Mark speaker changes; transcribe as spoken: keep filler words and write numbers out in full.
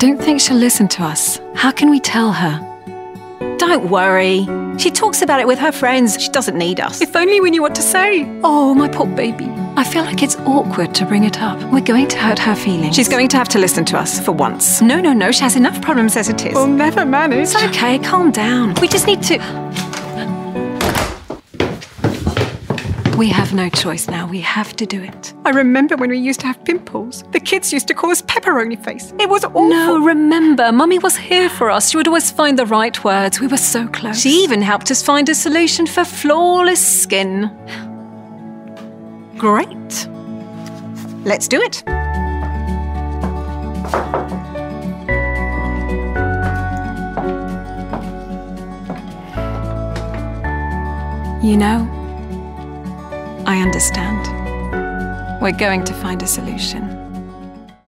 Speaker 1: don't think she'll listen to us. How can we tell her?
Speaker 2: Don't worry. She talks about it with her friends. She doesn't need us.
Speaker 1: If only we knew what to say. Oh, my poor baby. I feel like it's awkward to bring it up. We're going to hurt her feelings.
Speaker 2: She's going to have to listen to us for once.
Speaker 1: No, no, no. She has enough problems as it is.
Speaker 2: We'll never manage.
Speaker 1: It's okay. Calm down. We just need to... We have no choice now. We have to do it.
Speaker 2: I remember when we used to have pimples. The kids used to call us pepperoni face. It was awful.
Speaker 1: No, remember, Mummy was here for us. She would always find the right words. We were so close.
Speaker 2: She even helped us find a solution for flawless skin. Great. Let's do it.
Speaker 1: You know, I understand. We're going to find a solution.